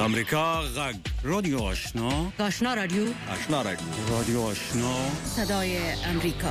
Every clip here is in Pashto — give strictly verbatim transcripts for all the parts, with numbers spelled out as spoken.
امریکا غږ رادیو آشنا آشنا رادیو آشنا رادیو رادیو آشنا صدای امریکا.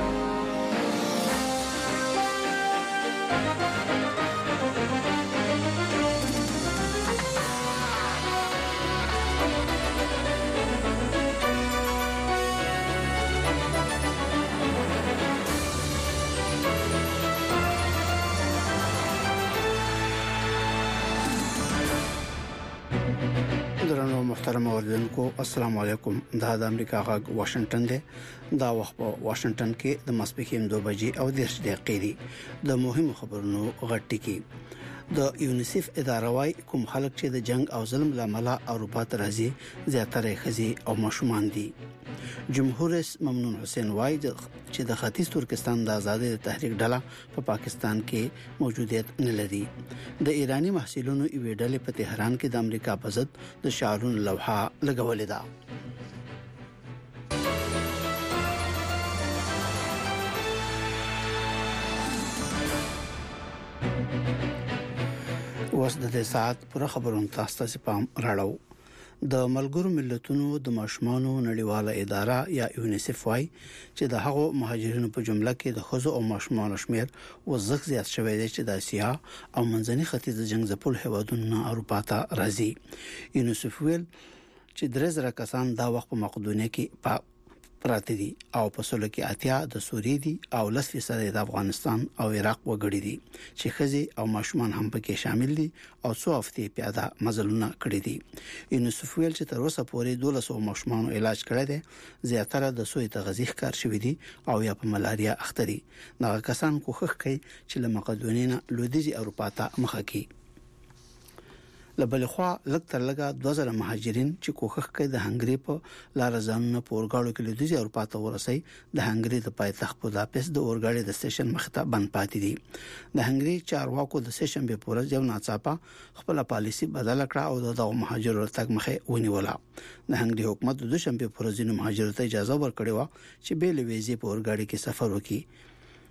درنو محترم اوریدونکو السلام علیکم. دا د امریکا غږ واشنگټن دی. دا وخت په واشنگټن کې د ماسپښین دوه بجې او دېرش دقیقې دي. د مهمو خبرونو غټ ټکی. د یونیسف اداره وايي کوم خلک چې د جنگ او ظلم لامل اروپا ته راځي زیاتره خزي او ماشومان دي. جمهور رئیس ممنون حسین وايي چې د ختیځ ترکستان د آزادۍ تحریک ډله په پا پاکستان کې موجودیت نه لري. د ایرانی محصلینو یوې ډلې په تهران کې د امریکا په ضد د شعارونو لوحه لګولې ده. اوس د دې ساعت پر خبرونو تاسو ته پام راړو. د ملګرو ملتونو د ماشومانو نړیواله اداره یا یونیسف وايي چې د هغو مهاجرینو په جمله کې د خزو او ماشومانو شمیر وزغ زیات شوی دی چې د اسیا او منځني ختیځ د جنگ ځپل هیوادونو اروپا ته راځي. یونیسف ویل چې درې زره کسان دا وخت په مقدونیه کې په پراته دي او په سلو کې اتیا د سوریې دي او لس فیصد د افغانستان او عراق وګړي دي چې خزي او ماشومان هم پکې شامل دي او څو هفتې پیاده مزلونه کړی دي. یونیسف ویل چې تر اوسه پورې دولس سوه ماشومان علاج کړی دي. زیاتره د سوی تغذیه کار شوی دي او یا په ملاریا اخته دي. دا کسان کوښښ کوي چې له مقدونیه لویدیځي اروپا ته مخه کړي. لبلخوا لږ تر لږه دوه زره مهاجرین چې کوښښ کوي د هنګری په لار ځانونه په اورګاړو کې لویدیځي اروپا ته ورسي د هنګری د پایتخت بوداپست د اورګاړي د سټیشن مخته بند پاتې دي. د هنګری چارواکو د سټیشن به پورز یو ناڅاپه خپل پالیسی بدل کړه او د مهاجرو تګ مخه ونیوله. د هنګری حکومت د دوشنبه پورزینو مهاجرو ته اجازه ورکړې و چې به لویزي په اورګاړي کې سفر وکړي.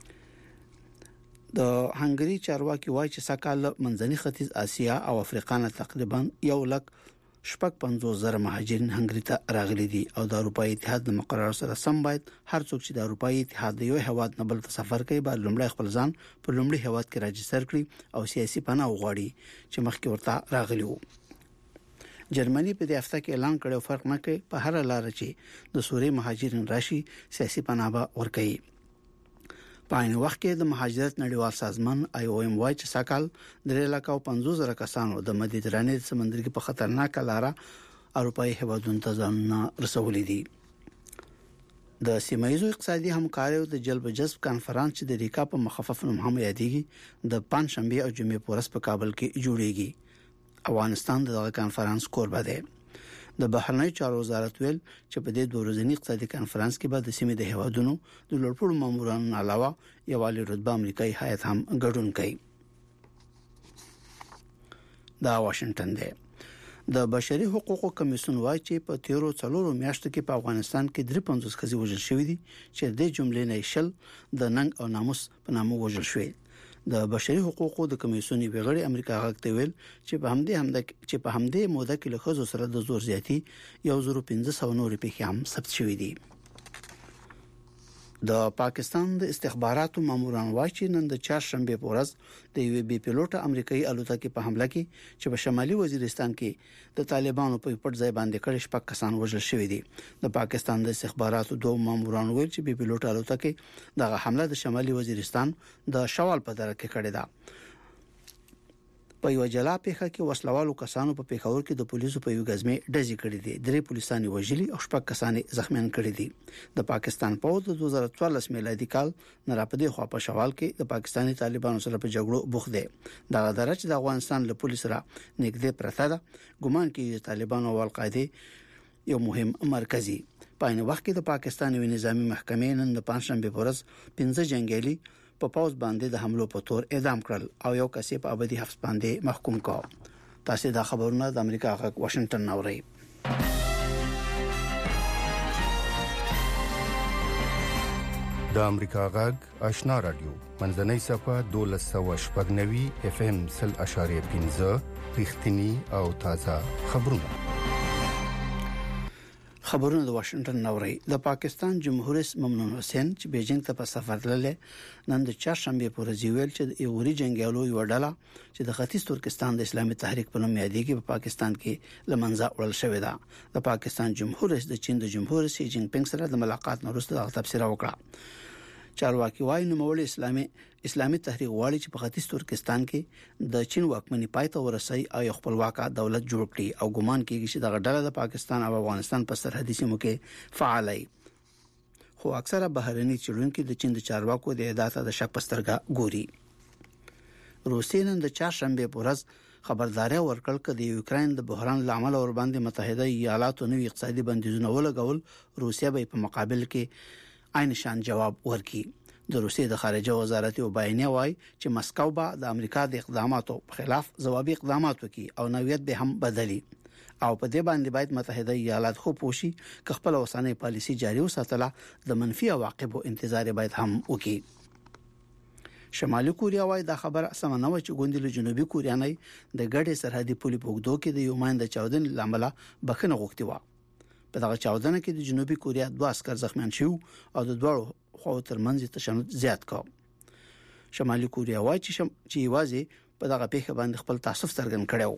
د هنګری چارواکي وایي چې سکهال منځني ختیځ اسیا او افریقا نه تقریبا یو لک شپږ پنځوس زره مهاجرین هنګری ته راغلي دي او د اروپאי اتحاد د مقرراتو سره سم باید هر څوک چې د اروپאי اتحاد د یو هواد نه بل ته سفر کوي باید لومړی خپل ځان په لومړي هواد کې راجستر کړي او سیاسي پناه وغواړي چې مخکې ورته راغلي وو. جرمني په دې هفته کې اعلان کړو فرق نه کوي په هر لار چې د سوریې مهاجرین راشي سیاسي پناه ورکوي. په عین وخت کې د مهاجرت نړیوال سازمان آی او ایم وايي چې سکهال درې لک او پنځوس زره کسانو د مدیترانې سمندر کې په خطرناک لاره اروپאי هیوادونو ته ځان رسولي دي. د سیمایي اقتصادي همکارۍ د جلب جذب کانفرنس چې د ریکا په مخفف نوم هم یادېږي د پنځ شنبه او جمعې پورس په کابل کې جوړیږي. افغانستان دغه کانفرنس کوربه دی. د بهرنی چارو وزارت ویل چې په دې دوه ورځني اقتصادي کانفرنس کې به د سیمې د هیوادونو د لوړپوړو مامورانو علاوه یو عالی رتبه امریکایي هیئت هم ګډون کوي. دا واشنگټن دی. د بشري حقوقو کمیسیون وايي چې په تیرو څلورو میاشتو کې په افغانستان کې درې پنځوس خزي وژل شوې دي چې د جملې نه شل د ننګ او ناموس په نامه وژل شوې. د بشري حقوقو د کمیسیون ویغړی امریکا غږ ته ویل چې په همدې همده چې په همدې موده کې له خزو سره د زور زیاتی یو زره پنځه سوه نور په هم ثبت شوې دي. د پاکستان د استخباراتو ماموران وايي چې نن د چهارشنبه په ورځ د یو بي پیلوټ امریکایي الوتکې په حمله کې چې په شمالي وزیرستان کې د طالبانو په پټ ځای باندې کړي شپږ کسان وژل شوي دي. د پاکستان د استخباراتو دوه ماموران ویل چې بي پیلوټ الوتکې دغه حمله د شمالي وزیرستان د شوال په دره کې کړې ده. په یو جلا پیښه کې وسلوالو کسانو په پیښور کې د پولیسو په یو غزمې ډزې کړې دي. درې پولیسان وژلي او شپږ کسان زخمیان کړي دي. د پاکستان په د دوه زره څوارلس میلادي کال نه راپدې خو په شوال کې د پاکستاني طالبانو سره په جګړو بوخت دي. دا غدار چې د افغانستان له پولیس سره نږدې پرته ده ګومان کوي طالبانو او القاعده یو مهم مرکزی. په عین وخت کې د پاکستان یو نظامی محکمې نن د پنځشنبه په ورځ پنځه جنگیالي په پاوز باندې د حملو په تور اعدام کړل او یو کس په ابدي حبس باندې محکوم کړ. تاسو دا خبرونه د امریکا غږ واشنگټن نوري. د امریکا غږ آشنا رادیو منځنۍ صفه دولس سوه شپږ نوي اف ام سل اشاریه پنځه رښتینی او تازه خبرونه خبرونه د واشنگټن نوري د پاکستان جمهور رئیس ممنون حسین چې بیجینګ ته په سفر تللی نن د چهارشنبه پر ورځ ویل چې د ایغوري جنگیالو یو ډله چې د ختیځ ترکستان د اسلامي تحریک په نوم یادېږي په پاکستان کې لمنځه وړل شوې ده د پاکستان جمهور رئیس د چین د جمهور رئیس شي جین پینګ سره د ملاقات وروسته د تبصره وکړه چارواکي وايي نو مول اسلامي اسلامي تحریک واړي چې په ختیځ ترکستان کې د چین واکمنۍ پای ته ورسي او خپلواک دولت جوړ کړي او ګومان کیږي چې د غډله د پاکستان او افغانستان په سرحدي سیمو کې فعالي خو اکثره بهرني چلونکو د چین د چارواکو د اعداد د شک پسترګه ګوري روسیې نن د چهارشنبه په ورځ خبرداري ورکړه چې د یوکرين د بحران لامل اور باندې متحده ایالاتو نوې اقتصادي بندیزونه ولګول روسیا به په مقابل کې عین شان جواب ورکړي د روسیې د خارجه وزارت یو بیانیه وايي چې مسکو به د امریکا د اقداماتو خلاف ځوابي اقدامات وکړي او نوعیت به هم بدلي او په دې باندې باید متحده ایالات خو پوشي ک خپل وسانه پالیسي جاري وساتله د منفي عواقبو انتظار باید هم وکړي شمالي کوریا وايي دا خبره سم نه و چې ګوندل جنوبي کوریا نه د ګډه سرحدي پولي پوګدو کې د یو ماند چاودن لامل بخنه غوښتي و په دغه چاودنه کې د جنوبي کوریا دوه عسكر زخمیان شو او د دوه خو ترمنځ تشنج زیات کا شمالي کوریا وايي چې شم... چې واځي په دغه پیښه باندې خپل تاسف څرګند کړو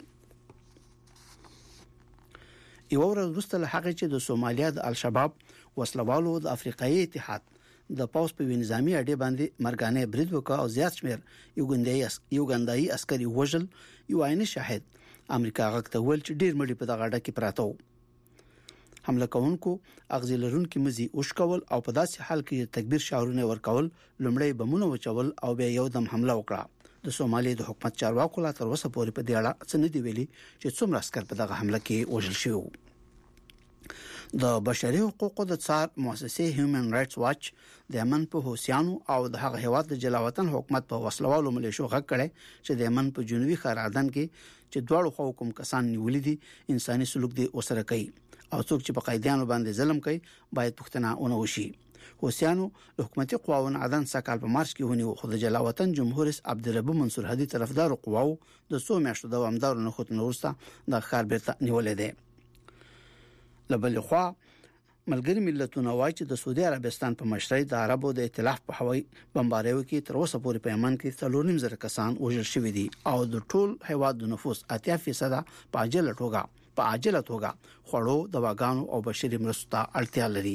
یو ورځ وروسته له هغه چې د سومالیا د الشباب وسلوالو د افریقایي اتحاد د پاوس په نظامی اډې باندې مرګانه برید وکړ او زیات شمیر یوګندای یوګندای عسکري وژل یو عین شاهد امریکا غږ ته ول چې ډیر مړي په دغه اډه کې پراته وو حمله کوونکو اغزلرون کې مزي وشکول او په داسې حال کې تکبیر شعارونه ورکول لمړی بمونه وچول او بیا یو دم حمله وکړه د سومالي د حکومت چارواکو لا تر اوسه پورې په دې اړه څه نه دی ویلي چې څومره عسكر په دغه حمله کې وژل شوی د بشري حقوقو د څار مؤسسه هیومن رائټس واچ د یمن په حوثیانو او د هغه هیواد د جلاوطن حکومت په وسلوالو ملیشو غږ کړي چې د یمن په جنوبي خاردان کې چې دواړو خو حکم کسان نیولې دي انساني سلوک دي وسره کوي او څوک چې په قیدیانو باندې ظلم کوي باید پښتنه اون وشي حوثیانو د حکومتي قواوو عدن سکهال په مارچ کې ونیو خو د جلاوطن جمهور رئیس عبدالرب منصور هادي طرفدار قواو د څو میاشتو دوامدار نه خود نورسته د خار بیرته نیولې ده لبل خو ملګری ملتونه وايي چې د سعودي عربستان په مشرۍ د عربو د ائتلاف په هوایي بمباریو کې تر اوسه پورې په یمن کې څلور نیم زره کسان وژل شوي دي او د ټول هیواد د نفوس اتیا فیصد په عاجله توګه په عاجله توګه خړو دواګانو او بشري مرستو ته اړتیا لري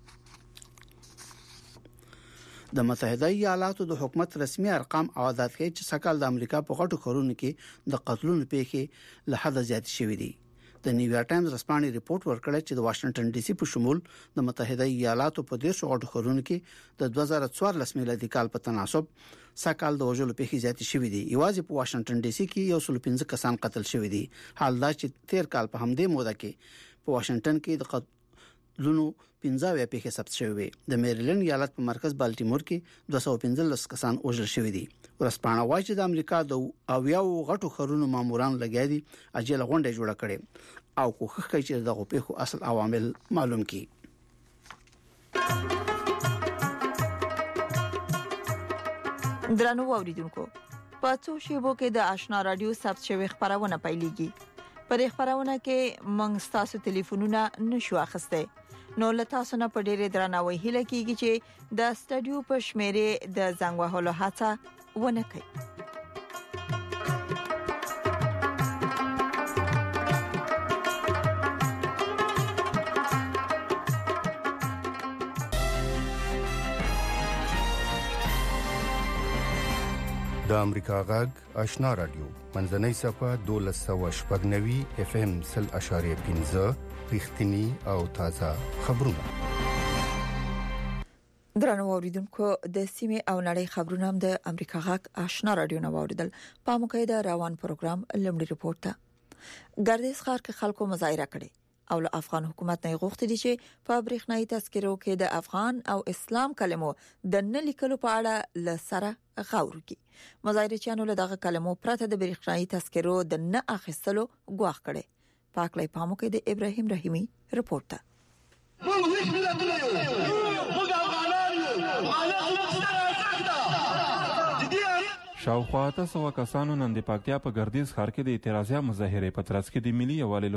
د متحده ایالاتو د حکومت رسمي ارقام او عادت کې چې سکهال د امریکا په غټو خورونو کې د قتلونو پیښې له حد زیات شوې دي د نیویارک ټایمز رسماني ریپورت ورکړی چې د واشنگټن ډي سي په شمول د متحده ایالاتو په دیرشو غټو خورونو کې د دوه زره څوارلس میلادي کال په تناسب سکهال د وژلو پیښې زیات شوې دي یوازې په واشنگټن ډي سي کې یو سل پنځه کسان قتل شوي دي حال دا چې تیر کال په همدې موده کې په واشنگټن کې د قتلونو پنځه پیښې ثبت شوې د میریلند ایالت په مرکز بالټیمور کې دوه سوه پنځلس کسان وژل شوي دي ورسپانه وايي چې د امریکا د اویاو غټو خورونو ماموران لګیا دي اجل غونډه جوړه کړي او کوښښ کوي چې دغه پیښو اصل عوامل معلوم کړي درنو اوریدونکو پاتو شیبو کې د آشنا رادیو ثبت شوی خبرونه پیلېږي په دې خبرونه کې موږ تاسو ټلیفونونه نشو اخیسته نو له تاسو نه په ډېر درناوي هیله کیږي چې د سټډیو په شمیره د زنګ وهلو هڅه ونه کړئ د امریکا غږ آشنا رادیو منځنۍ صفه دولس سوه شپږ نوي اف ام سل اشاریه پنځه رښتینی او تازه خبرونه درنو اوریدونکو د سیمه او نړۍ خبرونه د امریکا غږ آشنا رادیو نو اوریدل په مقایده روان پروګرام لمړي رپورت ته ګردیز ښار کې خلکو مظاهره کړي او له افغان حکومت نه غوښتي دي چې په برېښنايي تذکرو کې د افغان او اسلام کلمو د نه لیکلو په اړه ل سره غور وکړي مظاهرچیانو له دغه کلمو پرته د برېښنايي تذکرو د نه اخیستلو غواړي کړي پاکلای پامو کې د ابراهیم رحیمی رپورت موږ هیڅ نه درلو موږ افغانان یو شاوخوا تاسو کسانو نن د پکتیا په ګردیز ښار کې د اعتراضي مظاهره په ترڅ کې د ملي یووالي